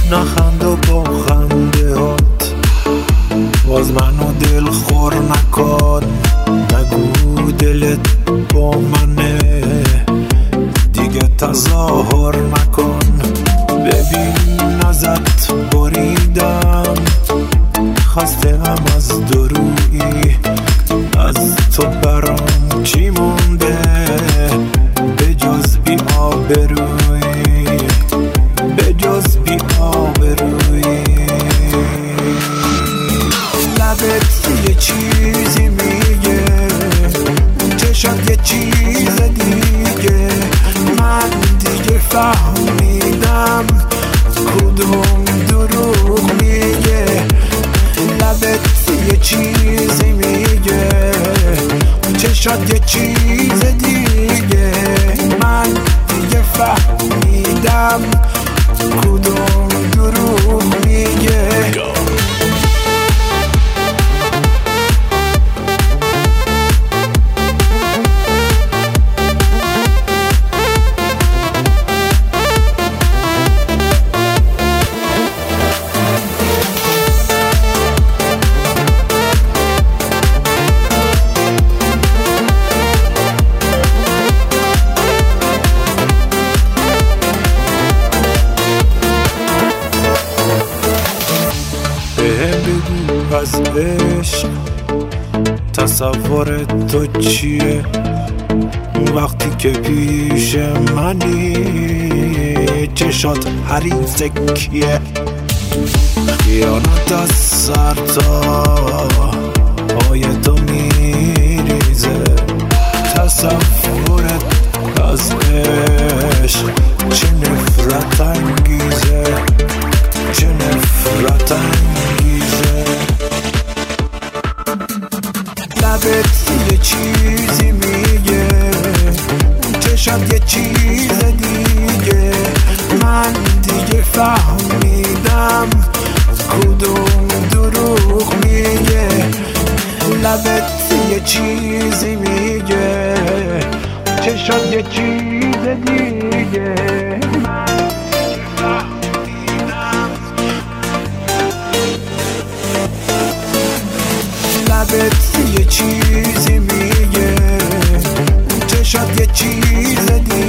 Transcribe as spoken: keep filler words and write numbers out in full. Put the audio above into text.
نخند و با خنده هات باز منو دل خور نکن. نگو دلت با منه دیگه تظاهر نکن. ببین ازت بریدم خستم از درویی. از تو برام چی مونده به جز بی آبرویی، به جز بی آبرویی. لبت یه چیزی میگه، چشات یه چیز دیگه. من دیگه فهمیدم کدوم دروغ میگه. لبت یه چیزی میگه، چشات یه چیز دیگه. من دیگه فهمیدم کدوم دروغ میگه. بگو از عشق تصور تو چیه وقتی که پیش منی؟ چشات حریف کیه؟ خیانت از سر تا پای تو میریزه. تصورت از عشق چه نفرت انگیزه، چه نفرت انگیزه. لبت یه چیزی میگه، چشات یه چیز دیگه. من دیگه فهمیدم کدوم دروغ میگه. لبت یه چیزی میگه، چشات یه چیز دیگه. من دیگه فهمیدم. لبت یه چیزی میگه، چشات یه چیز دیگه.